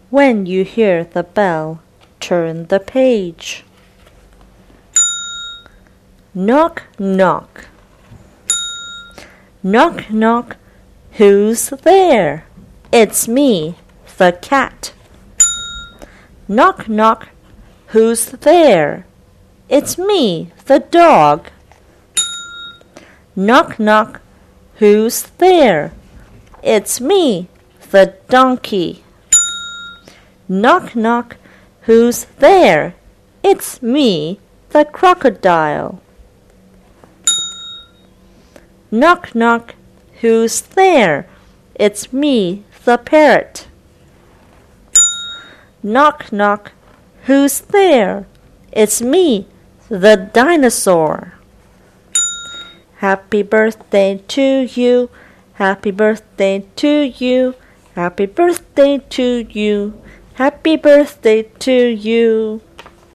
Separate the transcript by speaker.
Speaker 1: When you hear the bell, turn the page. Knock, knock. Knock, knock. Who's there? It's me, the cat. Knock, knock. Who's there? It's me, the dog. Knock, knock. Who's there? It's me, the donkey. Knock, knock. Who's there? It's me, the crocodile. Knock, knock. Who's there? It's me, the parrot. Knock, knock. Who's there? It's me, the dinosaur. Happy birthday to you. Happy birthday to you. Happy birthday to you. Happy birthday to you.